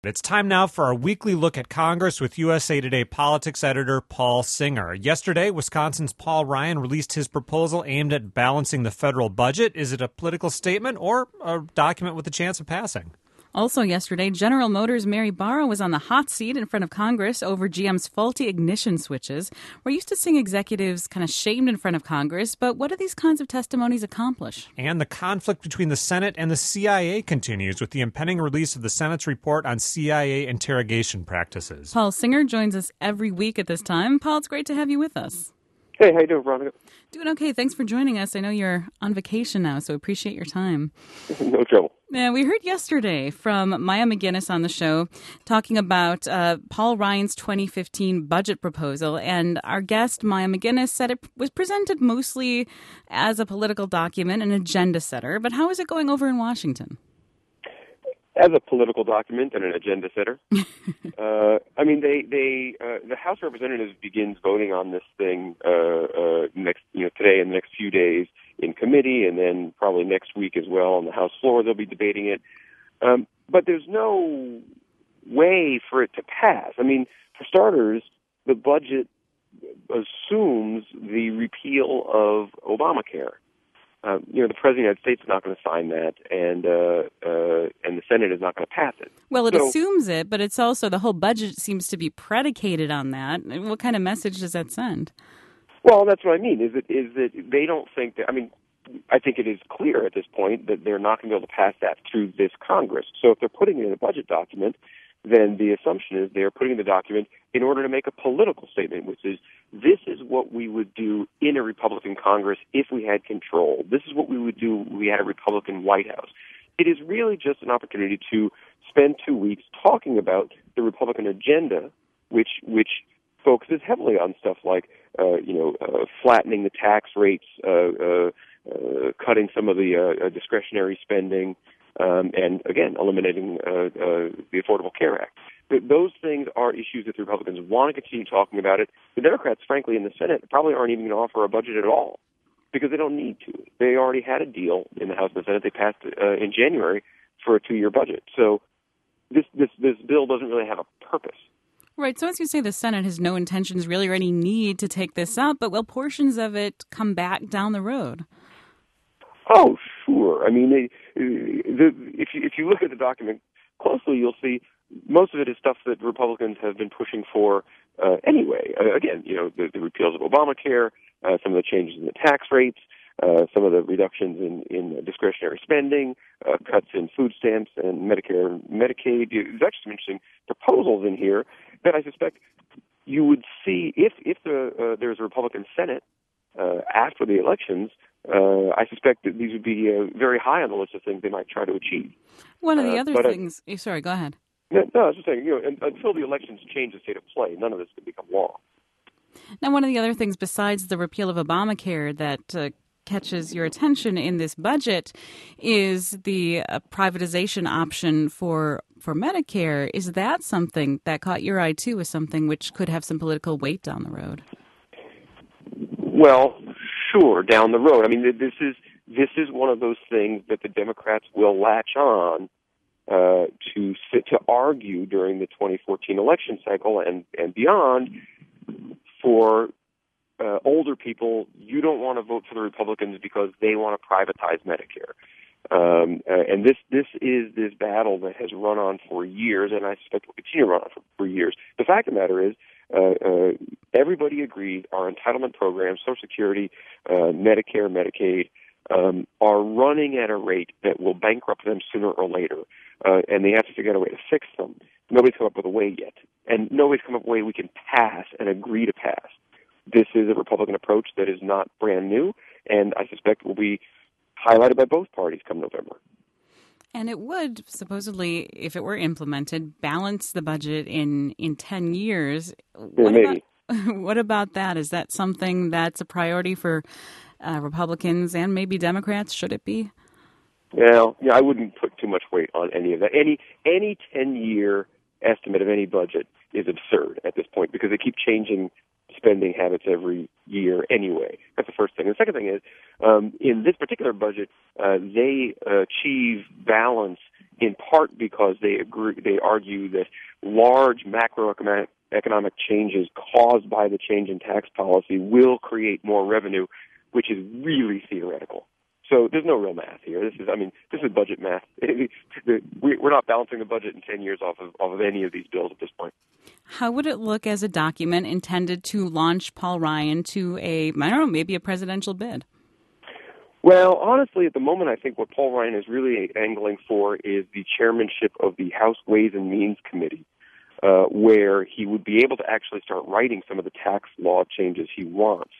It's time now for our weekly look at Congress with USA Today politics editor Paul Singer. Yesterday, Wisconsin's Paul Ryan released his proposal aimed at balancing the federal budget. Is it a political statement or a document with a chance of passing? Also yesterday, General Motors' Mary Barra was on the hot seat in front of Congress over GM's faulty ignition switches. We're used to seeing executives kind of shamed in front of Congress, but what do these kinds of testimonies accomplish? And the conflict between the Senate and the CIA continues with the impending release of the Senate's report on CIA interrogation practices. Paul Singer joins us every week at this time. Paul, it's great to have you with us. Hey, how you doing, Veronica? Doing okay. Thanks for joining us. I know you're on vacation now, so appreciate your time. No trouble. Yeah, we heard yesterday from Maya McGinnis on the show talking about Paul Ryan's 2015 budget proposal, and our guest, Maya McGinnis, said it was presented mostly as a political document, an agenda setter. But how is it going over in Washington? As a political document and an agenda setter. The House of Representatives begins voting on this thing today and the next few days in committee, and then probably next week as well on the House floor they'll be debating it. But there's no way for it to pass. I mean, for starters, the budget assumes the repeal of Obamacare. The President of the United States is not going to sign that, and the Senate is not going to pass it. Well, it assumes it, but it's also the whole budget seems to be predicated on that. What kind of message does that send? Well, that's what I mean. Is that they don't think that? I mean, I think it is clear at this point that they're not going to be able to pass that through this Congress. So if they're putting it in a budget document, then the assumption is they're putting in the document in order to make a political statement, which is, this is what we would do in a Republican Congress if we had control. This is what we would do if we had a Republican White House. It is really just an opportunity to spend 2 weeks talking about the Republican agenda, which focuses heavily on stuff like, flattening the tax rates, cutting some of the discretionary spending, and again, eliminating the Affordable Care Act. Those things are issues that the Republicans want to continue talking about it. The Democrats, frankly, in the Senate probably aren't even going to offer a budget at all because they don't need to. They already had a deal in the House and the Senate. They passed in January for a 2-year budget. So this bill doesn't really have a purpose. Right. So as you say, the Senate has no intentions really or any need to take this up, but will portions of it come back down the road? Oh, sure. I mean, if you look at the document closely, you'll see most of it is stuff that Republicans have been pushing for anyway. Again, the repeals of Obamacare, some of the changes in the tax rates, some of the reductions in discretionary spending, cuts in food stamps and Medicare and Medicaid. There's actually some interesting proposals in here that I suspect you would see if there's a Republican Senate after the elections. I suspect that these would be very high on the list of things they might try to achieve. One of the other things... Sorry, go ahead. No, I was just saying, until the elections change the state of play, none of this could become law. Now, one of the other things besides the repeal of Obamacare that catches your attention in this budget is the privatization option for Medicare. Is that something that caught your eye, too, as something which could have some political weight down the road? Well, sure, down the road. I mean, this is one of those things that the Democrats will latch on to argue during the 2014 election cycle and beyond. For older people, you don't want to vote for the Republicans because they want to privatize Medicare. And this is this battle that has run on for years, and I suspect will continue to run on for years. The fact of the matter is, everybody agreed our entitlement programs, Social Security, Medicare, Medicaid, are running at a rate that will bankrupt them sooner or later, and they have to figure out a way to fix them. Nobody's come up with a way yet, and nobody's come up with a way we can pass and agree to pass. This is a Republican approach that is not brand new, and I suspect will be highlighted by both parties come November. And it would, supposedly, if it were implemented, balance the budget in 10 years. What about that? Is that something that's a priority for Republicans and maybe Democrats? Should it be? Well, I wouldn't put too much weight on any of that. Any 10-year estimate of any budget is absurd at this point because they keep changing spending habits every year anyway. That's the first thing. The second thing is, in this particular budget, they achieve balance in part because they argue that large macroeconomic changes caused by the change in tax policy will create more revenue, which is really theoretical. So there's no real math here. This is budget math. We're not balancing the budget in 10 years off of any of these bills at this point. How would it look as a document intended to launch Paul Ryan to maybe a presidential bid? Well, honestly, at the moment, I think what Paul Ryan is really angling for is the chairmanship of the House Ways and Means Committee, where he would be able to actually start writing some of the tax law changes he wants.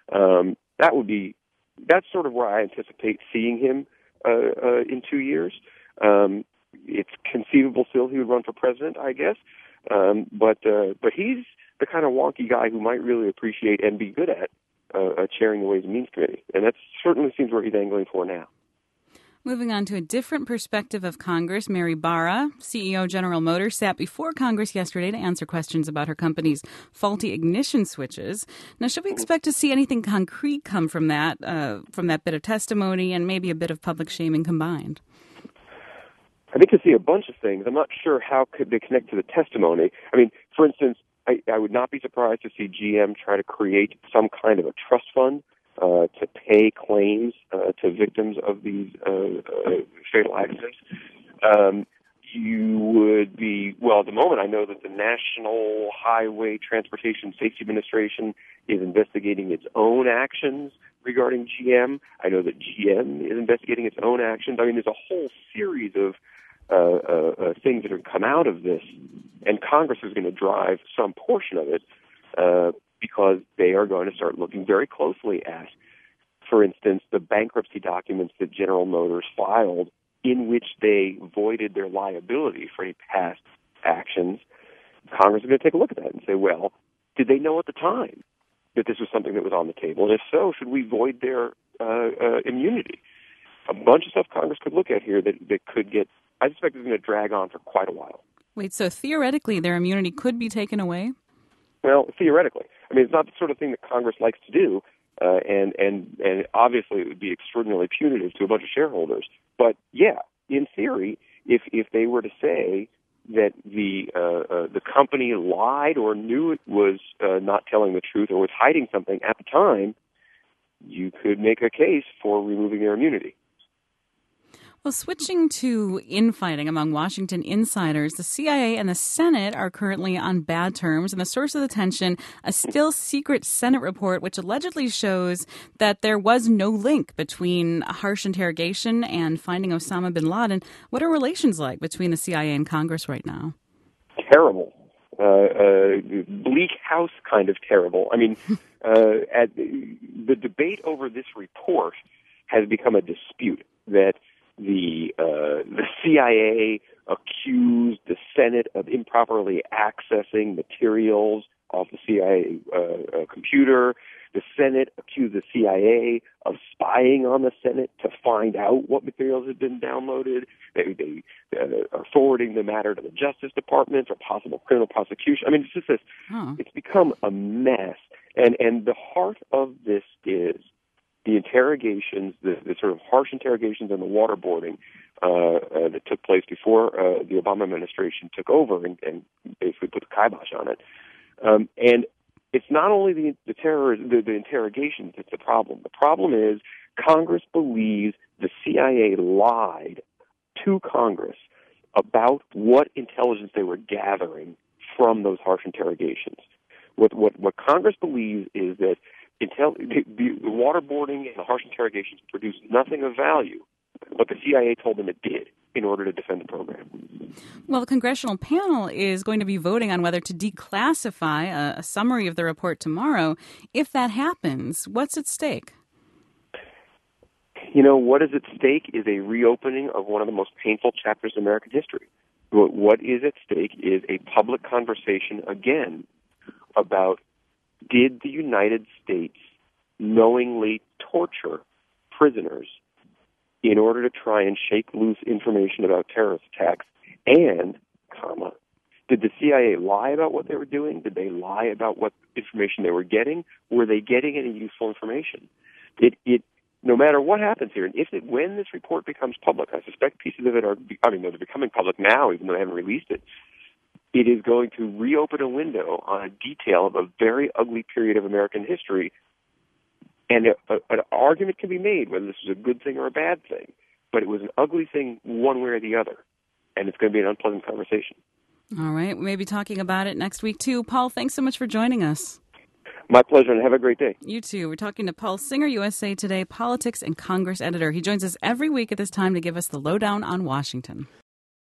That's sort of where I anticipate seeing him in 2 years. It's conceivable still he would run for president, I guess. But he's the kind of wonky guy who might really appreciate and be good at chairing the Ways and Means Committee. And that certainly seems where he's angling for now. Moving on to a different perspective of Congress, Mary Barra, CEO General Motors, sat before Congress yesterday to answer questions about her company's faulty ignition switches. Now, should we expect to see anything concrete come from that bit of testimony and maybe a bit of public shaming combined? I think to see a bunch of things. I'm not sure how could they connect to the testimony. I mean, for instance, I would not be surprised to see GM try to create some kind of a trust fund to pay claims to victims of these fatal accidents. You would be, well, at the moment I know that the National Highway Transportation Safety Administration is investigating its own actions regarding GM. I know that GM is investigating its own actions. I mean, there's a whole series of things that have come out of this, and Congress is going to drive some portion of it because they are going to start looking very closely at, for instance, the bankruptcy documents that General Motors filed in which they voided their liability for any past actions. Congress is going to take a look at that and say, well, did they know at the time that this was something that was on the table? And if so, should we void their immunity? A bunch of stuff Congress could look at here that could get, I suspect it's going to drag on for quite a while. Wait, so theoretically their immunity could be taken away? Well, theoretically. I mean, it's not the sort of thing that Congress likes to do, and obviously it would be extraordinarily punitive to a bunch of shareholders. But yeah, in theory, if they were to say that the company lied or knew it was not telling the truth or was hiding something at the time, you could make a case for removing their immunity. Well, switching to infighting among Washington insiders, the CIA and the Senate are currently on bad terms, and the source of the tension, a still secret Senate report which allegedly shows that there was no link between a harsh interrogation and finding Osama bin Laden. What are relations like between the CIA and Congress right now? Terrible. Bleak House kind of terrible. I mean, the debate over this report has become a dispute that the CIA accused the Senate of improperly accessing materials off the CIA computer. The Senate accused the CIA of spying on the Senate to find out what materials had been downloaded. They are forwarding the matter to the Justice Department for possible criminal prosecution. I mean, it's just this. It's become a mess. And the heart of this is the interrogations, the sort of harsh interrogations and the waterboarding that took place before the Obama administration took over and basically put the kibosh on it. And it's not only the interrogations that's the problem. The problem is Congress believes the CIA lied to Congress about what intelligence they were gathering from those harsh interrogations. What Congress believes is that the waterboarding and the harsh interrogations produced nothing of value, but the CIA told them it did in order to defend the program. Well, the congressional panel is going to be voting on whether to declassify a summary of the report tomorrow. If that happens, what's at stake? You know, what is at stake is a reopening of one of the most painful chapters of American history. What is at stake is a public conversation again about, did the United States knowingly torture prisoners in order to try and shake loose information about terrorist attacks? And, did the CIA lie about what they were doing? Did they lie about what information they were getting? Were they getting any useful information? no matter what happens here, and when this report becomes public, I suspect pieces of it they're becoming public now, even though they haven't released it. It is going to reopen a window on a detail of a very ugly period of American history. And an argument can be made whether this was a good thing or a bad thing, but it was an ugly thing one way or the other, and it's going to be an unpleasant conversation. All right. We may be talking about it next week, too. Paul, thanks so much for joining us. My pleasure, and have a great day. You too. We're talking to Paul Singer, USA Today politics and Congress editor. He joins us every week at this time to give us the lowdown on Washington.